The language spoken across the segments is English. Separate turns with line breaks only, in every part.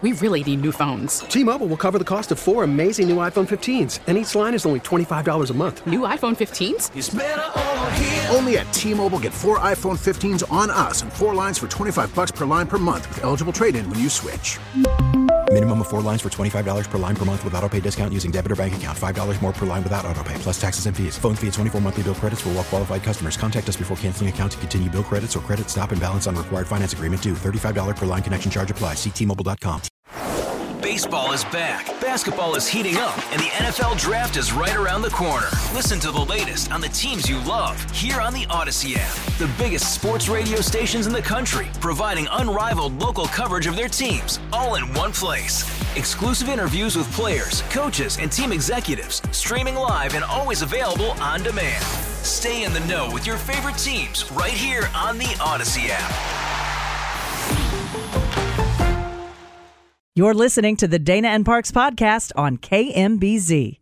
We really need new phones.
T-Mobile will cover the cost of 4 amazing new iPhone 15s, and each line is only $25 a month.
New iPhone 15s?
It's better over here.
Only at T-Mobile, get 4 iPhone 15s on us and 4 lines for $25 per line per month with eligible trade-in when you switch.
Minimum of 4 lines for $25 per line per month with autopay discount using debit or bank account. $5 more per line without autopay, plus taxes and fees. Phone fee at 24 monthly bill credits for well-qualified customers. Contact us before canceling account to continue bill credits or credit stop and balance on required finance agreement due. $35 per line connection charge applies. See T-Mobile.com.
Baseball is back, basketball is heating up, and the NFL Draft is right around the corner. Listen to the latest on the teams you love here on the Odyssey app. The biggest sports radio stations in the country, providing unrivaled local coverage of their teams, all in one place. Exclusive interviews with players, coaches, and team executives, streaming live and always available on demand. Stay in the know with your favorite teams right here on the Odyssey app.
You're listening to the Dana and Parks podcast on KMBZ.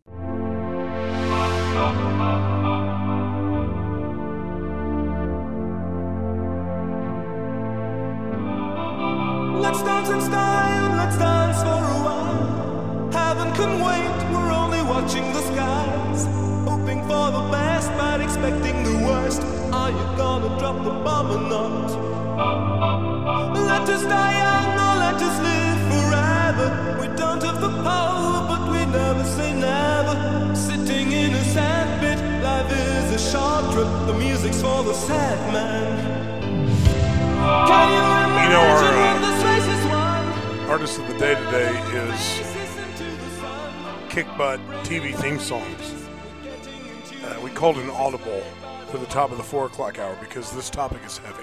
Let's dance in style, let's dance for a while. Heaven can wait, we're only watching the skies. Hoping for the best, but expecting the worst. Are you gonna drop the bomb or not? Let us die young or let us live forever. We don't have the power, but we never say never. Sitting in a sandpit, life is a short trip. The music's for the sad man. Can you imagine when this race is won?
Artist of the day today is Kick Butt TV theme songs. We called an audible for the top of the 4 o'clock hour because this topic is heavy.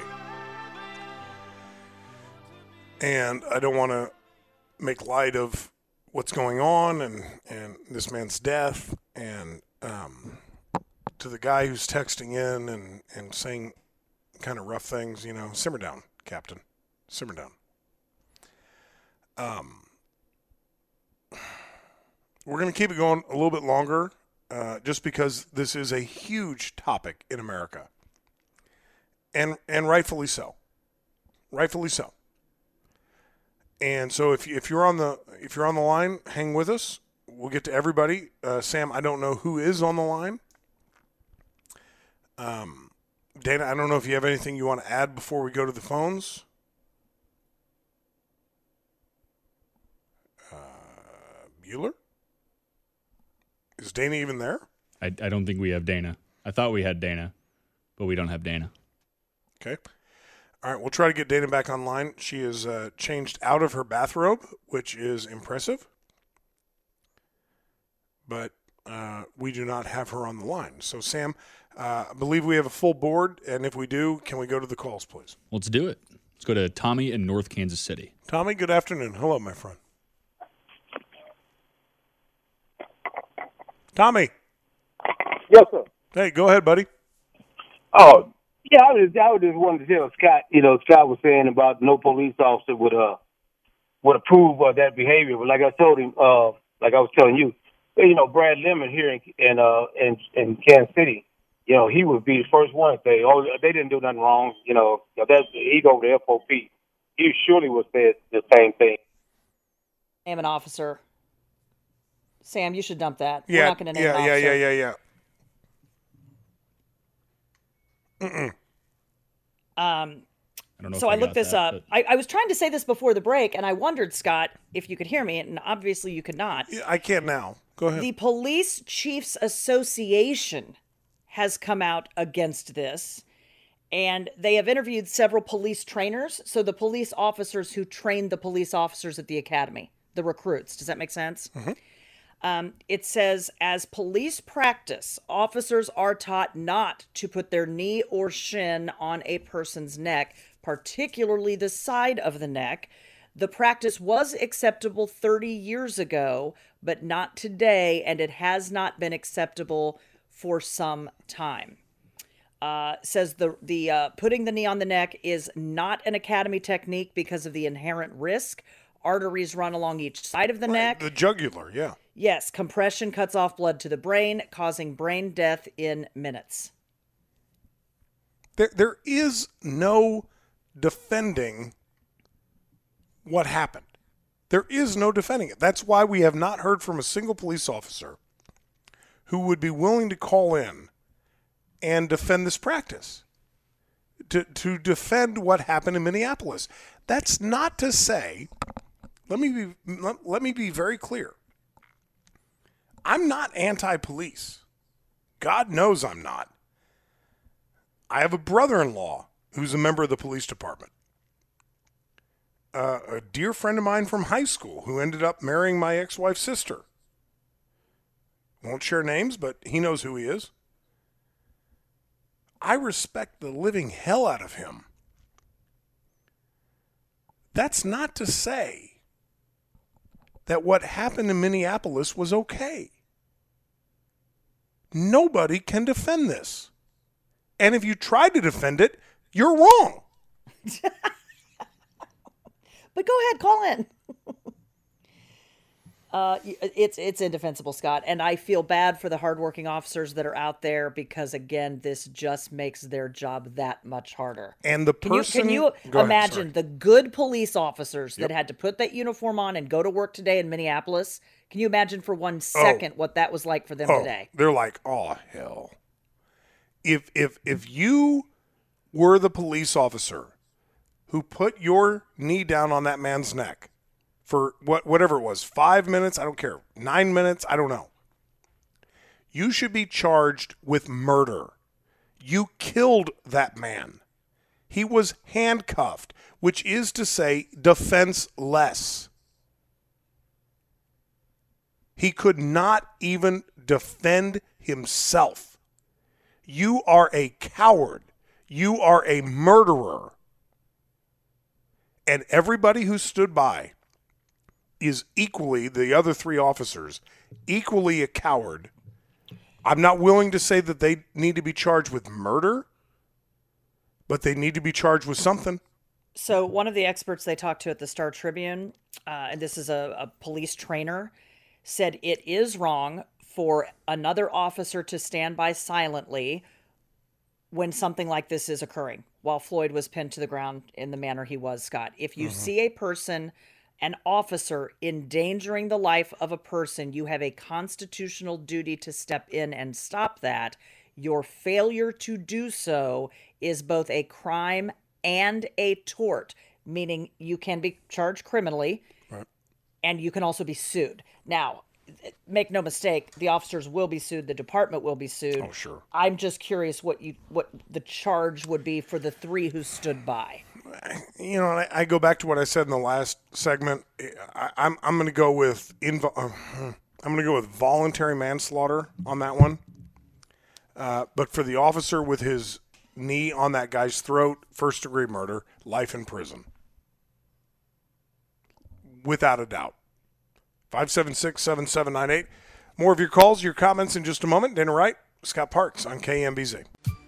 And I don't want to make light of what's going on and this man's death. And to the guy who's texting in and saying kind of rough things, you know, simmer down, Captain. Simmer down. We're going to keep it going a little bit longer just because this is a huge topic in America. And rightfully so. Rightfully so. And so if you're on the line, hang with us. We'll get to everybody. Sam, I don't know who is on the line. Dana, I don't know if you have anything you want to add before we go to the phones. Bueller? Is Dana even there?
I don't think we have Dana. I thought we had Dana, but we don't have Dana.
Okay. All right, we'll try to get Dana back online. She is changed out of her bathrobe, which is impressive. But we do not have her on the line. So, Sam, I believe we have a full board, and if we do, can we go to the calls, please?
Let's do it. Let's go to Tommy in North Kansas City.
Tommy, good afternoon. Hello, my friend. Tommy.
Yes, sir.
Hey, go ahead, buddy.
Oh, yeah, I was just wanted to tell Scott, Scott was saying about no police officer would approve of that behavior. But like I told him, like I was telling you, Brad Lemon here in Kansas City, he would be the first one to say, oh, they didn't do nothing wrong. He'd go to the FOP. He surely would say the same thing.
I am an officer. Sam, you should dump that.
Yeah,
we're not going to name an officer.
Yeah.
I don't know.
So I looked this up. I was trying to say this before the break, and I wondered, Scott, if you could hear me, and obviously you could not.
Yeah, I can't now. Go ahead.
The Police Chiefs Association has come out against this, and they have interviewed several police trainers. So the police officers who trained the police officers at the academy, the recruits. Does that make sense? Mm-hmm. It says, as police practice, officers are taught not to put their knee or shin on a person's neck, particularly the side of the neck. The practice was acceptable 30 years ago, but not today, and it has not been acceptable for some time. Says the putting the knee on the neck is not an academy technique because of the inherent risk. Arteries run along each side of the neck.
The jugular, yeah.
Yes, compression cuts off blood to the brain, causing brain death in minutes.
There is no defending what happened. There is no defending it. That's why we have not heard from a single police officer who would be willing to call in and defend this practice, to defend what happened in Minneapolis. That's not to say, let me be very clear. I'm not anti-police. God knows I'm not. I have a brother-in-law who's a member of the police department. A dear friend of mine from high school who ended up marrying my ex-wife's sister. Won't share names, but he knows who he is. I respect the living hell out of him. That's not to say that what happened in Minneapolis was okay. Nobody can defend this. And if you try to defend it, you're wrong.
But go ahead, call in. It's indefensible, Scott. And I feel bad for the hardworking officers that are out there because, again, this just makes their job that much harder.
And the person...
Can you imagine the good police officers that had to put that uniform on and go to work today in Minneapolis? Can you imagine for 1 second what that was like for them today?
They're like, oh, hell. If you were the police officer who put your knee down on that man's neck for whatever it was, 5 minutes, I don't care, 9 minutes, I don't know. You should be charged with murder. You killed that man. He was handcuffed, which is to say defenseless. He could not even defend himself. You are a coward. You are a murderer. And everybody who stood by is equally, the other three officers, equally a coward. I'm not willing to say that they need to be charged with murder, but they need to be charged with something.
So one of the experts they talked to at the Star Tribune, and this is a police trainer, said it is wrong for another officer to stand by silently when something like this is occurring, while Floyd was pinned to the ground in the manner he was, Scott. If you see a person, an officer, endangering the life of a person, you have a constitutional duty to step in and stop that. Your failure to do so is both a crime and a tort, meaning you can be charged criminally, and you can also be sued. Now, make no mistake, the officers will be sued, the department will be sued.
Oh, sure.
I'm just curious what the charge would be for the three who stood by.
You know, I go back to what I said in the last segment. I'm going to go with voluntary manslaughter on that one. But for the officer with his knee on that guy's throat, first-degree murder, life in prison. Without a doubt. 576-7798. More of your calls, your comments in just a moment. Dana Wright, Scott Parks on KMBZ.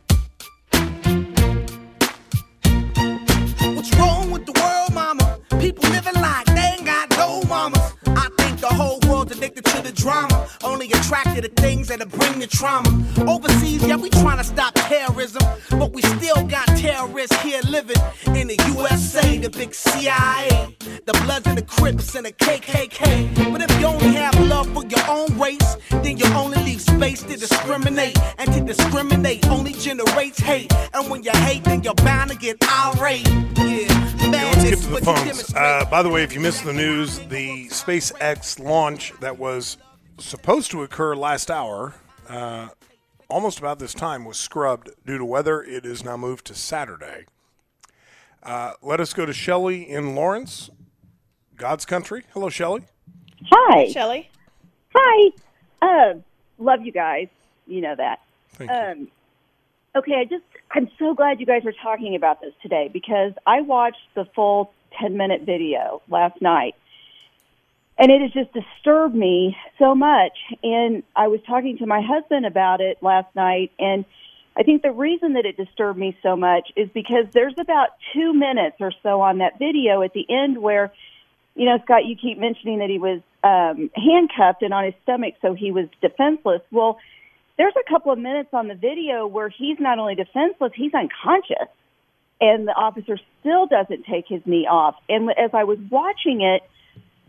What's wrong with the world, mama? People living like they ain't got no mamas. I think the whole world's addicted to the drama, only attracted to things that'll bring the trauma. Overseas, yeah, we trying to stop terrorism, but we still got terrorists here living in the USA, the big CIA, the Bloods and the Crips and the KKK. But if you only have love for your own race, then you only leave space to discriminate. And to discriminate only generates hate. And when you hate, then you're bound to get irate.
Let's get to the phones. By the way, if you missed the news, the SpaceX launch that was supposed to occur last hour, almost about this time, was scrubbed due to weather. It is now moved to Saturday. Let us go to Shelley in Lawrence, God's country. Hello, Shelley.
Hi.
Shelley.
Hi. Love you guys. You know that.
Thank you.
Okay, I'm so glad you guys are talking about this today because I watched the full 10-minute video last night, and it has just disturbed me so much. And I was talking to my husband about it last night, and I think the reason that it disturbed me so much is because there's about 2 minutes or so on that video at the end where, you know, Scott, you keep mentioning that he was handcuffed and on his stomach, so he was defenseless. Well, there's a couple of minutes on the video where he's not only defenseless, he's unconscious, and the officer still doesn't take his knee off. And as I was watching it,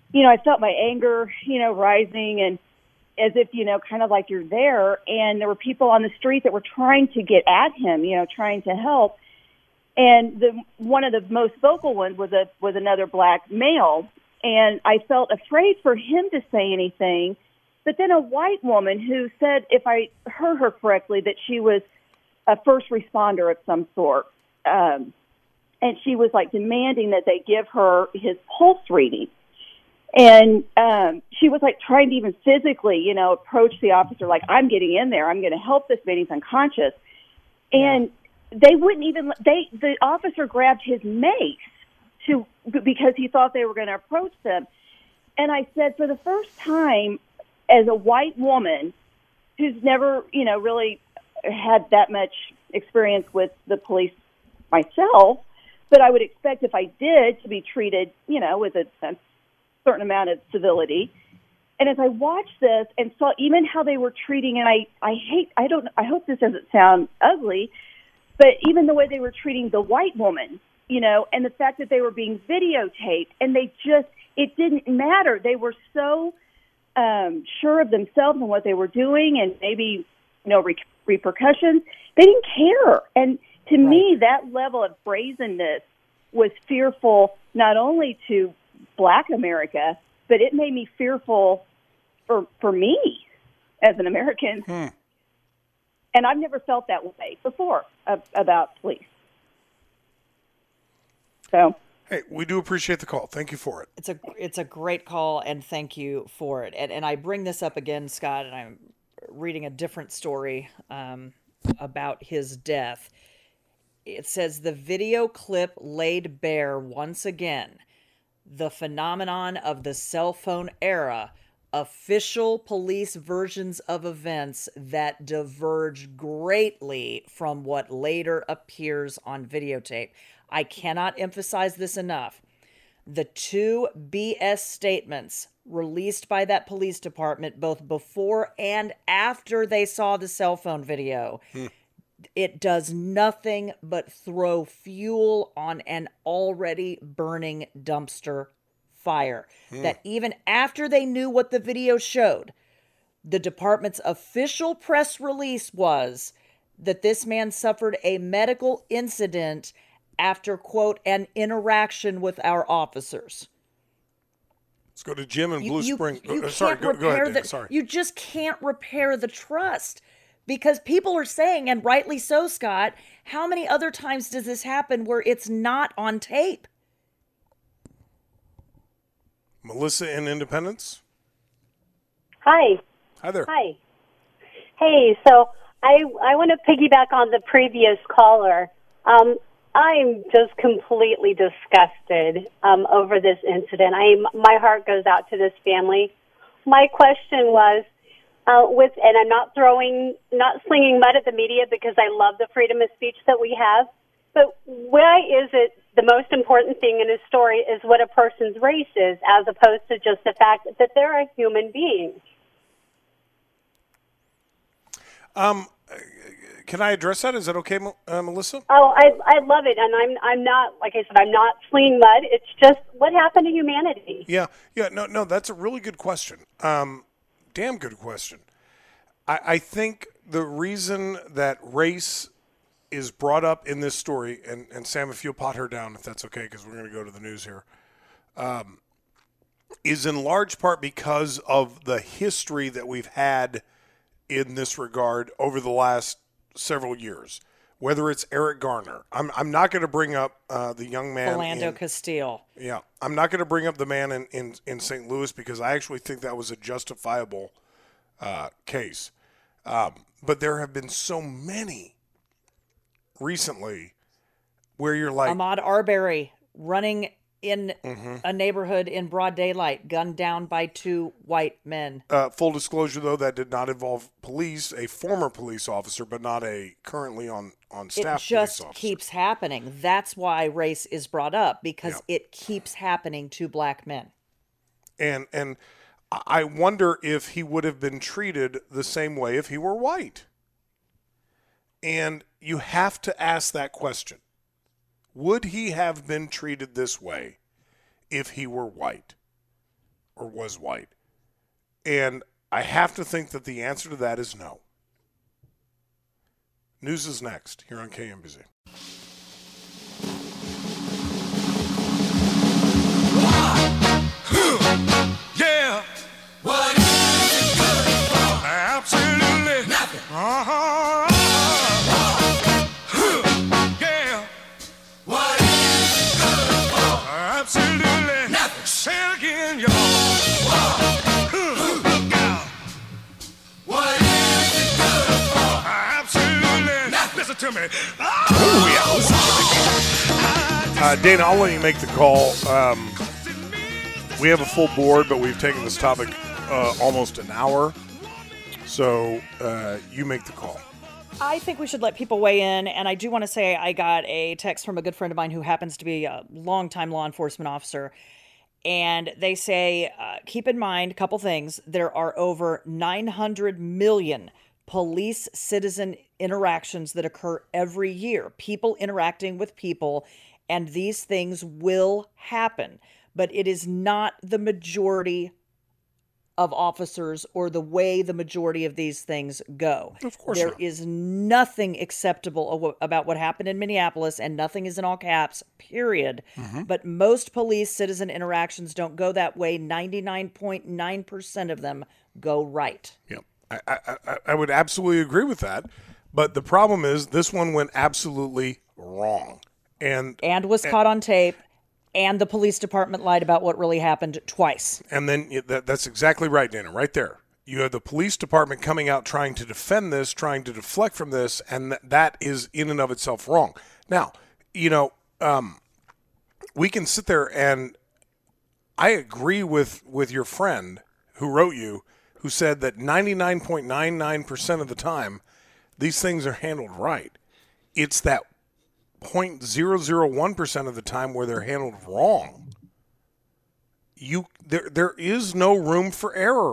I felt my anger, rising, and as if, kind of like you're there. And there were people on the street that were trying to get at him, trying to help. And one of the most vocal ones was another black male. And I felt afraid for him to say anything. But then a white woman who said, if I heard her correctly, that she was a first responder of some sort. And she was like demanding that they give her his pulse reading. And she was like trying to even physically, approach the officer, like, I'm getting in there. I'm going to help this man. He's unconscious. And they wouldn't even, the officer grabbed his mace because he thought they were going to approach them. And I said, for the first time, as a white woman who's never, really had that much experience with the police myself, but I would expect if I did to be treated, with a certain amount of civility. And as I watched this and saw even how they were treating, and I hope this doesn't sound ugly, but even the way they were treating the white woman, and the fact that they were being videotaped, and it didn't matter. They were so sure of themselves and what they were doing, and maybe, repercussions. They didn't care. And to me, that level of brazenness was fearful, not only to Black America, but it made me fearful for me as an American. And I've never felt that way before about police. So,
hey, we do appreciate the call. Thank you for it.
It's a great call, and thank you for it. And I bring this up again, Scott, and I'm reading a different story about his death. It says the video clip laid bare once again the phenomenon of the cell phone era, official police versions of events that diverge greatly from what later appears on videotape. I cannot emphasize this enough. The two BS statements released by that police department, both before and after they saw the cell phone video, it does nothing but throw fuel on an already burning dumpster fire. That even after they knew what the video showed, the department's official press release was that this man suffered a medical incident after, quote, an interaction with our officers.
Let's go to Jim in Blue Springs.
Sorry,
go ahead, Dan. Sorry.
You just can't repair the trust. Because people are saying, and rightly so, Scott, how many other times does this happen where it's not on tape?
Melissa in Independence.
Hi.
Hi there.
Hi. Hey, so I want to piggyback on the previous caller. I'm just completely disgusted over this incident. My heart goes out to this family. My question was, and I'm not slinging mud at the media because I love the freedom of speech that we have, but why is it the most important thing in a story is what a person's race is, as opposed to just the fact that they're a human being?
Can I address that? Is that okay, Melissa?
Oh, I love it, and I'm not, like I said, I'm not slinging mud. It's just what happened to humanity.
Yeah, no, that's a really good question. Damn good question. I think the reason that race is brought up in this story, and Sam, if you'll pot her down, if that's okay, because we're going to go to the news here, is in large part because of the history that we've had in this regard over the last several years. Whether it's Eric Garner, I'm not going to bring up the young man,
Philando Castile.
Yeah, I'm not going to bring up the man in St. Louis because I actually think that was a justifiable case. But there have been so many recently where you're like
Ahmaud Arbery running in a neighborhood in broad daylight, gunned down by two white men.
Full disclosure, though, that did not involve police, a former police officer, but not a currently on staff.
It just keeps happening. That's why race is brought up, because it keeps happening to black men.
And I wonder if he would have been treated the same way if he were white. And you have to ask that question. Would he have been treated this way if he were white? or was white? And I have to think that the answer to that is no. News is next here on KMBZ.
Yeah. What is it good for? Absolutely nothing. Yeah. What is it good for? Absolutely nothing. Say it again, y'all. Yeah. What is it good for? Absolutely nothing. Listen to me.
Dana, I'll let you make the call. We have a full board, but we've taken this topic almost an hour. So you make the call.
I think we should let people weigh in. And I do want to say I got a text from a good friend of mine who happens to be a longtime law enforcement officer. And they say, keep in mind a couple things. There are over 900 million police-citizen interactions that occur every year. People interacting with people. And these things will happen. But it is not the majority of officers or the way the majority of these things go.
Of course
There
not.
is nothing acceptable about what happened in Minneapolis, and nothing is in all caps, period.
Mm-hmm.
But most police-citizen interactions don't go that way. 99.9% of them go right.
Yep. I would absolutely agree with that. But the problem is this one went absolutely wrong. And
was caught on tape. And the police department lied about what really happened twice.
And then that's exactly right, Dana, right there. You have the police department coming out trying to defend this, trying to deflect from this, and that is in and of itself wrong. Now, we can sit there and I agree with your friend who wrote you, who said that 99.99% of the time, these things are handled right. It's that 0.001% of the time where they're handled wrong. There is no room for error.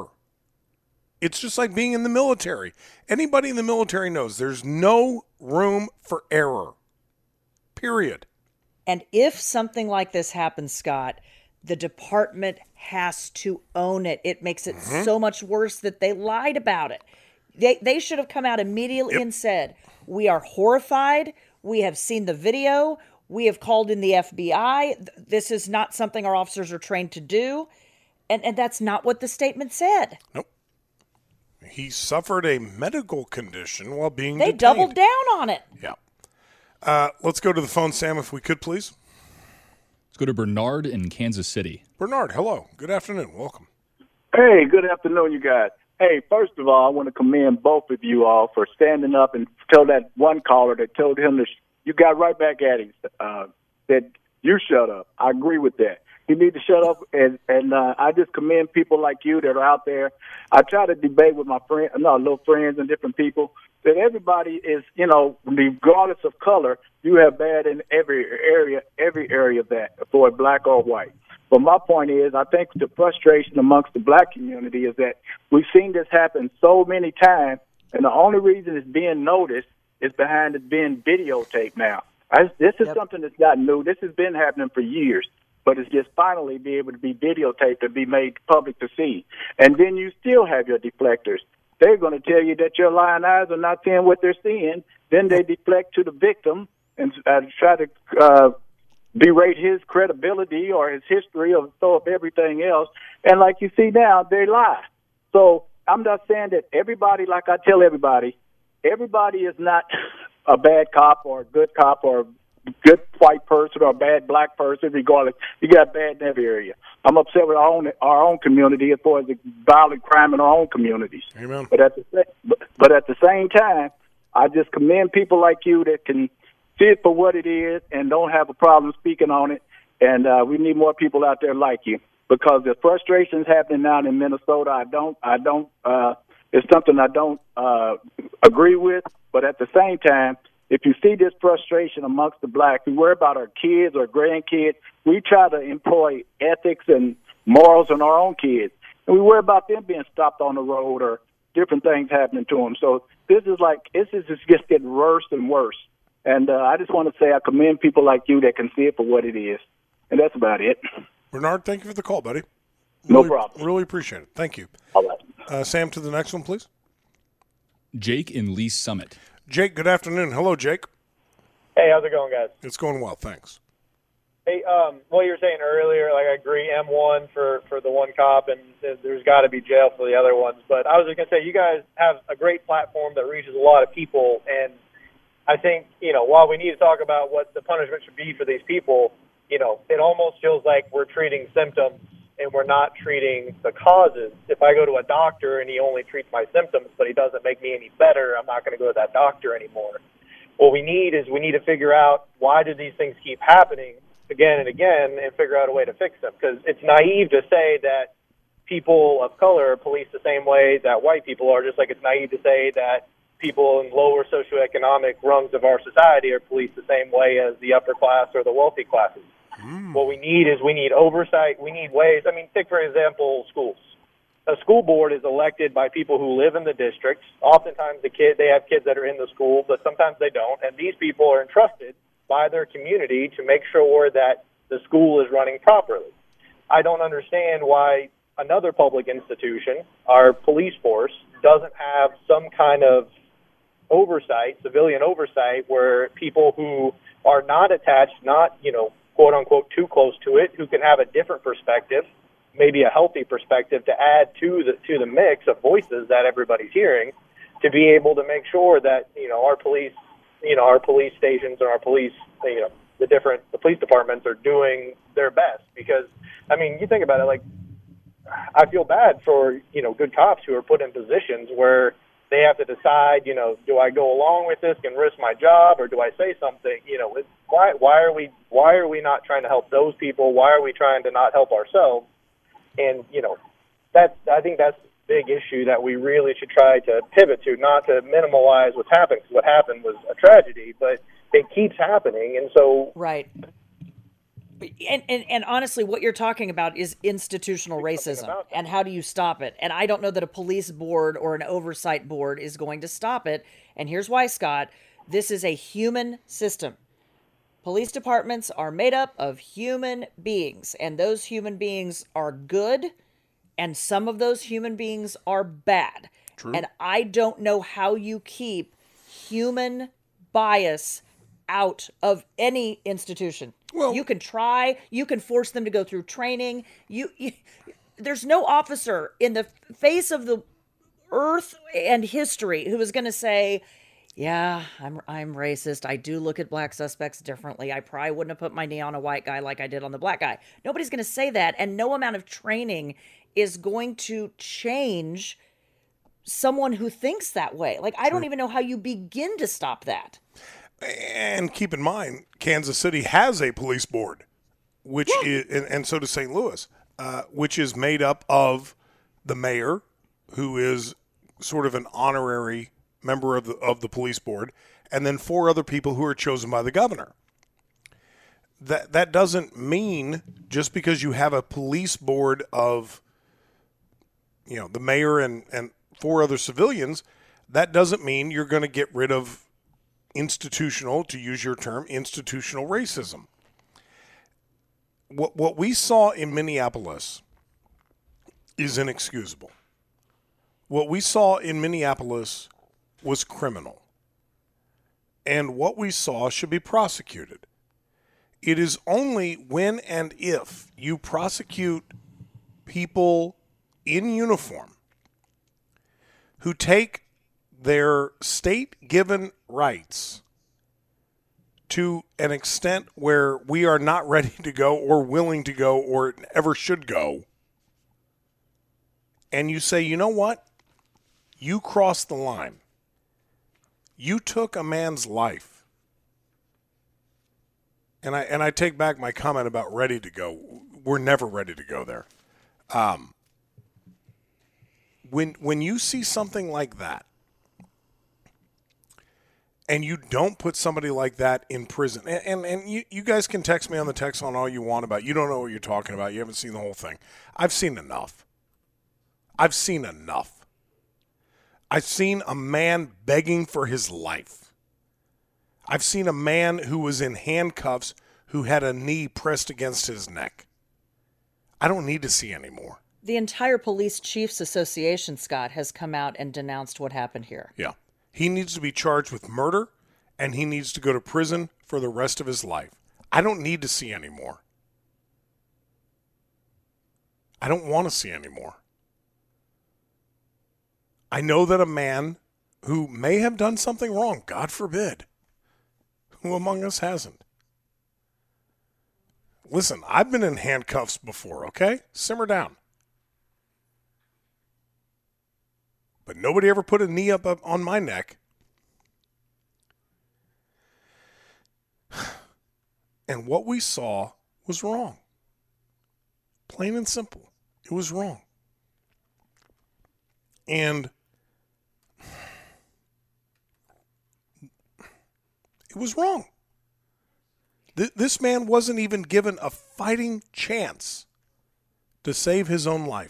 It's just like being in the military. Anybody in the military knows there's no room for error. Period.
And if something like this happens, Scott, the department has to own it. It makes it so much worse that they lied about it. They should have come out immediately and said, we are horrified. We have seen the video. We have called in the FBI. This is not something our officers are trained to do. And that's not what the statement said.
Nope. He suffered a medical condition while being
They
detained.
doubled down on it.
Yeah. Let's go to the phone, Sam, if we could, please.
Let's go to Bernard in Kansas City.
Bernard, hello. Good afternoon. Welcome.
Hey, good afternoon, you guys. Hey, first of all, I want to commend both of you all for standing up and tell that one caller that told him you got right back at him, that you shut up. I agree with that. You need to shut up, and I just commend people like you that are out there. I try to debate with my little friends and different people, that everybody is, regardless of color, you have bad in every area of that, for black or white. But my point is, I think the frustration amongst the black community is that we've seen this happen so many times, and the only reason it's being noticed is behind it being videotaped now. This is something that's not new. This has been happening for years, but it's just finally be able to be videotaped and be made public to see. And then you still have your deflectors. They're going to tell you that your lying eyes are not seeing what they're seeing. Then they deflect to the victim and try to berate his credibility or his history or throw up everything else. And like you see now, they lie. So I'm not saying that everybody, like I tell everybody is not a bad cop or a good cop or a good white person or a bad black person, regardless. You got bad in every area. I'm upset with our own community as far as the violent crime in our own communities.
Amen.
But at the same time, I just commend people like you that can see it for what it is and don't have a problem speaking on it. And we need more people out there like you, because the frustration is happening now in Minnesota. It's something I don't agree with. But at the same time, if you see this frustration amongst the blacks, we worry about our kids or grandkids. We try to employ ethics and morals in our own kids. And we worry about them being stopped on the road or different things happening to them. So this is just getting worse and worse. And I just want to say I commend people like you that can see it for what it is. And that's about it.
Bernard, thank you for the call, buddy.
No problem.
Really appreciate it. Thank you.
All right.
Sam, to the next one, please.
Jake in Lee Summit.
Jake, good afternoon. Hello, Jake.
Hey, how's it going, guys?
It's going well, thanks.
Hey, what you were saying earlier, like I agree, M1 for the one cop, and there's got to be jail for the other ones. But I was just going to say, you guys have a great platform that reaches a lot of people, and I think, while we need to talk about what the punishment should be for these people, it almost feels like we're treating symptoms and we're not treating the causes. If I go to a doctor and he only treats my symptoms, but he doesn't make me any better, I'm not going to go to that doctor anymore. What we need to figure out why do these things keep happening again and again and figure out a way to fix them. Because it's naive to say that people of color are policed the same way that white people are, just like it's naive to say that people in lower socioeconomic rungs of our society are policed the same way as the upper class or the wealthy classes. What we need oversight. We need ways. I mean, take, for example, schools. A school board is elected by people who live in the districts. Oftentimes they have kids that are in the school, but sometimes they don't. And these people are entrusted by their community to make sure that the school is running properly. I don't understand why another public institution, our police force, doesn't have some kind of oversight, civilian oversight, where people who are not attached, not, quote unquote, too close to it, who can have a different perspective, maybe a healthy perspective to add to the mix of voices that everybody's hearing, to be able to make sure that our police stations and our police, the police departments are doing their best. Because I mean, you think about it, like, I feel bad for good cops who are put in positions where they have to decide, do I go along with this and risk my job, or do I say something? Why are we not trying to help those people? Why are we trying to not help ourselves? And I think that's a big issue that we really should try to pivot to, not to minimize what's happened, because what happened was a tragedy, but it keeps happening, and so
right. And honestly, what you're talking about is institutional racism, and how do you stop it? And I don't know that a police board or an oversight board is going to stop it. And here's why, Scott. This is a human system. Police departments are made up of human beings, and those human beings are good, and some of those human beings are bad. True. And I don't know how you keep human bias out of any institution. Well, you can try, you can force them to go through training. There's no officer in the face of the earth and history who is going to say, yeah, I'm racist. I do look at black suspects differently. I probably wouldn't have put my knee on a white guy like I did on the black guy. Nobody's going to say that, and no amount of training is going to change someone who thinks that way. Like, I don't even know how you begin to stop that.
And keep in mind, Kansas City has a police board, which is, and so does St. Louis, which is made up of the mayor, who is sort of an honorary member of the police board, and then 4 other people who are chosen by the governor. That doesn't mean just because you have a police board of, the mayor and 4 other civilians, that doesn't mean you're going to get rid of institutional, to use your term, institutional racism. What we saw in Minneapolis is inexcusable. What we saw in Minneapolis was criminal. And what we saw should be prosecuted. It is only when and if you prosecute people in uniform who take their state-given rights to an extent where we are not ready to go or willing to go or ever should go, and you say, you know what? You crossed the line. You took a man's life. And I take back my comment about ready to go. We're never ready to go there. When you see something like that, and you don't put somebody like that in prison, and you guys can text me on the text on all you want about, you don't know what you're talking about, you haven't seen the whole thing. I've seen enough. I've seen a man begging for his life. I've seen a man who was in handcuffs who had a knee pressed against his neck. I don't need to see any more.
The entire Police Chiefs Association, Scott, has come out and denounced what happened here.
Yeah. He needs to be charged with murder, and he needs to go to prison for the rest of his life. I don't need to see any more. I don't want to see any more. I know that a man who may have done something wrong, God forbid, who among us hasn't? Listen, I've been in handcuffs before, okay? Simmer down. But nobody ever put a knee up on my neck. And what we saw was wrong. Plain and simple. It was wrong. And it was wrong. This man wasn't even given a fighting chance to save his own life.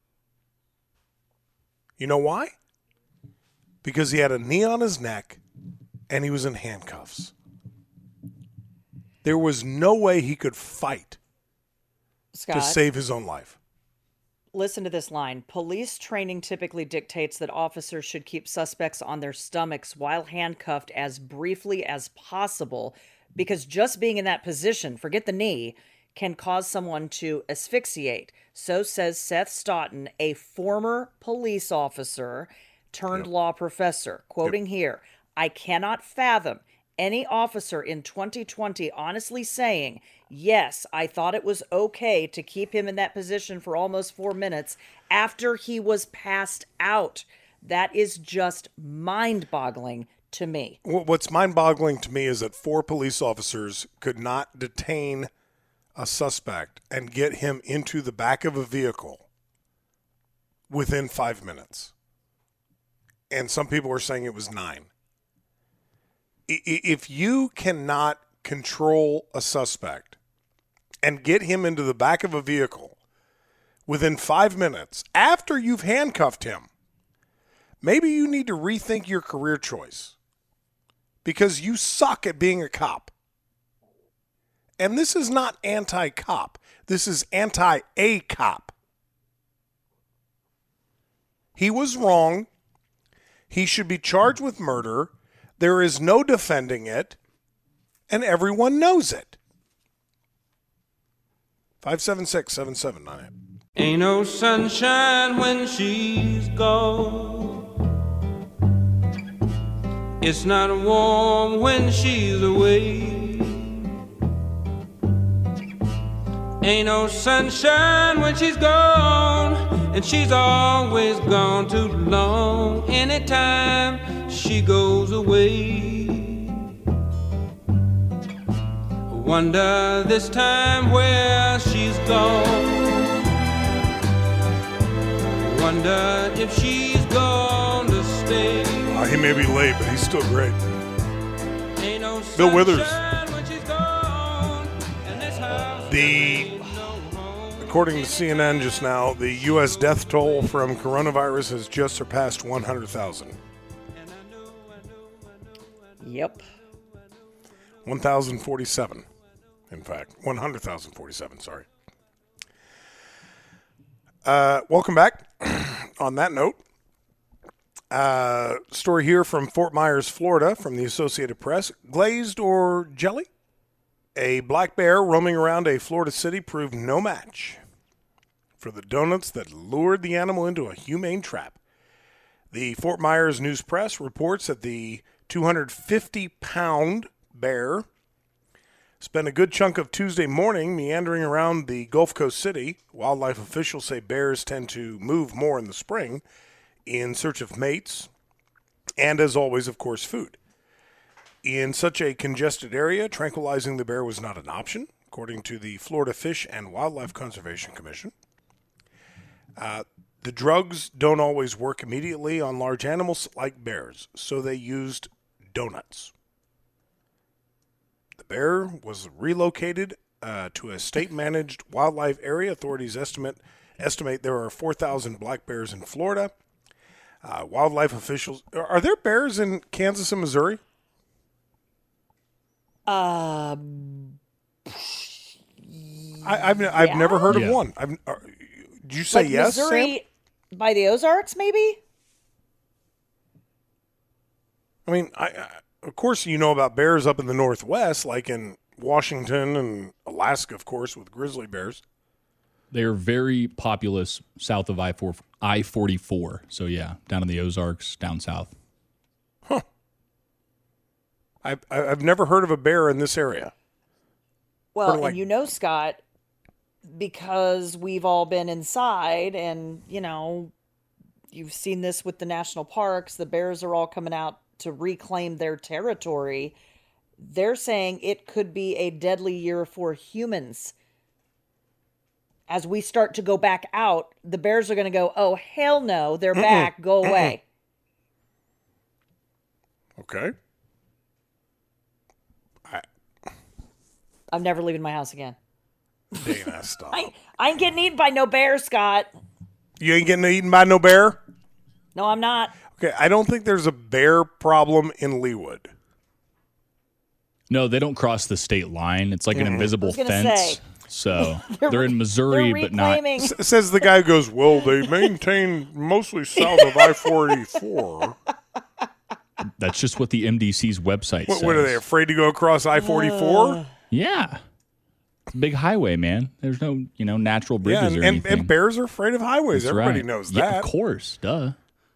You know why? Because he had a knee on his neck and he was in handcuffs. There was no way he could fight
Scott,
to save his own life.
Listen to this line. Police training typically dictates that officers should keep suspects on their stomachs while handcuffed as briefly as possible, because just being in that position, forget the knee, can cause someone to asphyxiate. So says Seth Stoughton, a former police officer turned law professor. Quoting here, I cannot fathom any officer in 2020 honestly saying, yes, I thought it was okay to keep him in that position for almost 4 minutes after he was passed out. That is just mind-boggling to me.
What's mind-boggling to me is that 4 police officers could not detain a suspect and get him into the back of a vehicle within 5 minutes. And some people are saying it was 9. If you cannot control a suspect and get him into the back of a vehicle within 5 minutes after you've handcuffed him, maybe you need to rethink your career choice because you suck at being a cop. And this is not anti-cop. This is anti-a cop. He was wrong. He should be charged with murder. There is no defending it. And everyone knows it. 576-7798.
Ain't no sunshine when she's gone. It's not warm when she's away. Ain't no sunshine when she's gone, and she's always gone too long. Anytime she goes away, wonder this time where she's gone. Wonder if she's gone to stay.
He may be late, but he's still great.
Ain't no
Bill Withers.
when she's gone, and this house
According to CNN just now, the U.S. death toll from coronavirus has just surpassed 100,000.
Yep.
1,047, in fact. 100,047, sorry. Welcome back. On that note, story here from Fort Myers, Florida, from the Associated Press. Glazed or jelly? A black bear roaming around a Florida city proved no match for the donuts that lured the animal into a humane trap. The Fort Myers News Press reports that the 250-pound bear spent a good chunk of Tuesday morning meandering around the Gulf Coast city. Wildlife officials say bears tend to move more in the spring in search of mates and, as always, of course, food. In such a congested area, tranquilizing the bear was not an option, according to the Florida Fish and Wildlife Conservation Commission. The drugs don't always work immediately on large animals like bears, so they used donuts. The bear was relocated to a state-managed wildlife area. Authorities estimate there are 4,000 black bears in Florida. Wildlife officials... Are there bears in Kansas and Missouri? I've never heard of one. Did you say
like
yes,
Missouri by the Ozarks, maybe?
I mean, of course you know about bears up in the Northwest, like in Washington and Alaska, of course, with grizzly bears.
They're very populous south of I-44. So, yeah, down in the Ozarks, down south.
Huh. I've never heard of a bear in this area.
Well, and you know, Scott, because we've all been inside and, you know, you've seen this with the national parks, the bears are all coming out to reclaim their territory. They're saying it could be a deadly year for humans. As we start to go back out, the bears are going to go, oh, hell no, they're back, go away.
Okay.
I'm never leaving my house again.
Dana, stop.
I ain't getting eaten by no bear, Scott.
You ain't getting eaten by no bear?
No, I'm not.
Okay, I don't think there's a bear problem in Leawood.
No, they don't cross the state line. It's like an invisible fence. So they're in Missouri, but not.
Says the guy who goes, well, they maintain mostly south of I-44.
That's just what the MDC's website says.
What are they, afraid to go across I-44?
Yeah. It's a big highway, man. There's no, natural bridges or anything.
And bears are afraid of highways.
That's
Everybody
right.
knows
Yeah,
that.
of course. Duh.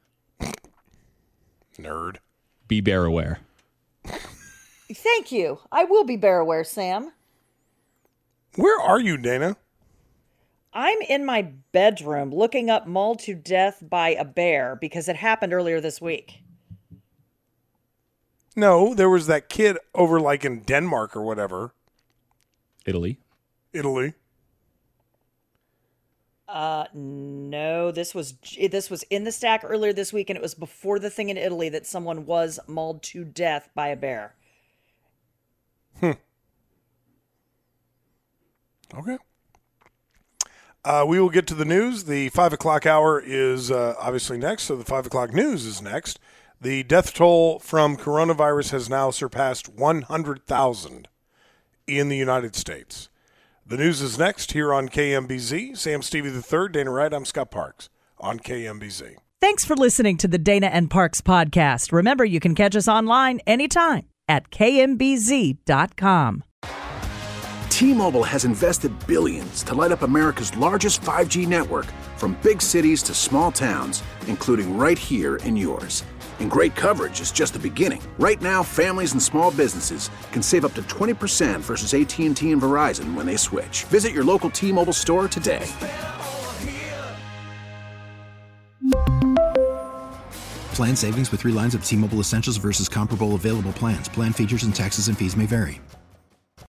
Nerd.
Be bear aware.
Thank you. I will be bear aware, Sam.
Where are you, Dana?
I'm in my bedroom looking up mauled to death by a bear because it happened earlier this week.
No, there was that kid over like in Denmark or whatever.
Italy.
No, this was in the stack earlier this week, and it was before the thing in Italy that someone was mauled to death by a bear.
Okay. We will get to the news. The 5 o'clock hour is obviously next, so the 5 o'clock news is next. The death toll from coronavirus has now surpassed 100,000 in the United States. The news is next here on KMBZ. Sam Stevie III, Dana Wright, I'm Scott Parks on KMBZ.
Thanks for listening to the Dana and Parks podcast. Remember, you can catch us online anytime at kmbz.com.
T-Mobile has invested billions to light up America's largest 5G network, from big cities to small towns, including right here in yours. And great coverage is just the beginning. Right now, families and small businesses can save up to 20% versus AT&T and Verizon when they switch. Visit your local T-Mobile store today.
Plan savings with 3 lines of T-Mobile Essentials versus comparable available plans. Plan features and taxes and fees may vary.